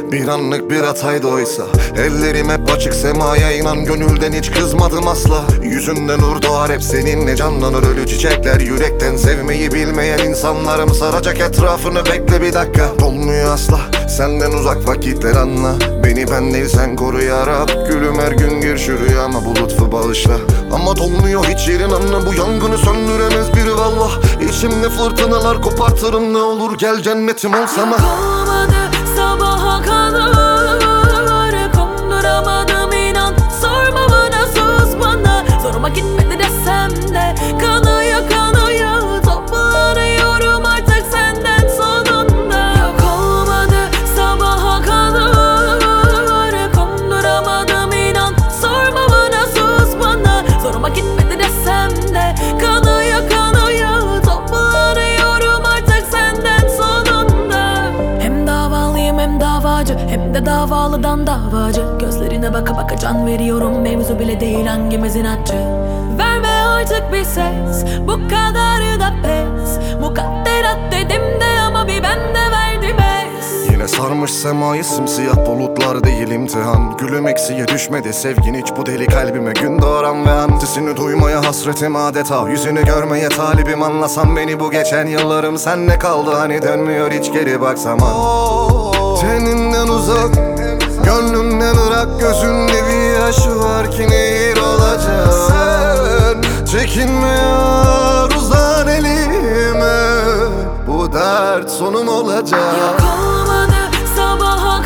Bir anlık bir hataydı oysa. Ellerim hep açık semaya, inan gönülden hiç kızmadım asla. Yüzünden nur doğar, hep seninle canlanır ölü çiçekler. Yürekten sevmeyi bilmeyen insanlarım saracak etrafını, bekle bir dakika. Dolmuyor asla senden uzak vakitler, anla. Beni ben değil sen koru ya Rab. Gülüm her gün gir şu rüyama, bu lütfu bağışla. Ama dolmuyor hiç yerin, anla. Bu yangını söndüremez biri vallah. İçimde fırtınalar kopartırım, ne olur gel cennetim olsam. Olmadı sabaha kadar, konduramadım inan. Sorma bana, sus bana, zoruma gitmedi desem de. Kanıyor kanıyor, toplanıyorum artık senden sonunda. Yok olmadı sabaha kadar, konduramadım inan. Sorma bana, sus bana, zoruma gitmedi desem de. Kanıyor kanıyor, toplanıyorum artık senden sonunda. Hem davalıyım hem davacı, hem de davalıdan davacı. Gözlerine baka baka can veriyorum, mevzu bile değil hangimizin acı. Verme artık bir ses, bu kadarı da pes. Mukadderat dedim de ama bir bende verdi bez. Yine sarmış semayı simsiyah bulutlar değil imtihan. Gülüm eksiye düşmedi sevgin hiç, bu deli kalbime gün doğuran ve an. Sesini duymaya hasretim adeta, yüzünü görmeye talibim. Anlasan beni bu geçen yıllarım, sen ne kaldı hani, dönmüyor hiç geri baksam. Teninden uzak, gönlümden ırak, gözünde bir yaş var ki nehir olacak. Sen çekinmiyor, uzan elime, bu dert sonum olacak. Yok olmadı sabaha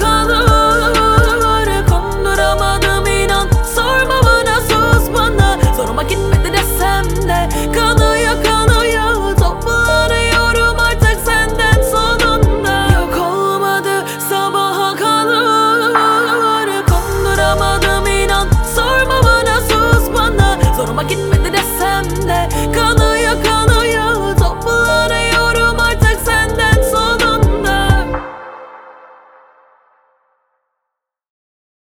kadar, konduramadım inan. Sorma bana, sus bana, zoruma gitmedi desem de. Kanıyor kanıyor, toplanıyorum artık senden sonunda. Yok olmadı sabaha kadar, konduramadım inan. Sorma bana, sus bana, zoruma gitmedi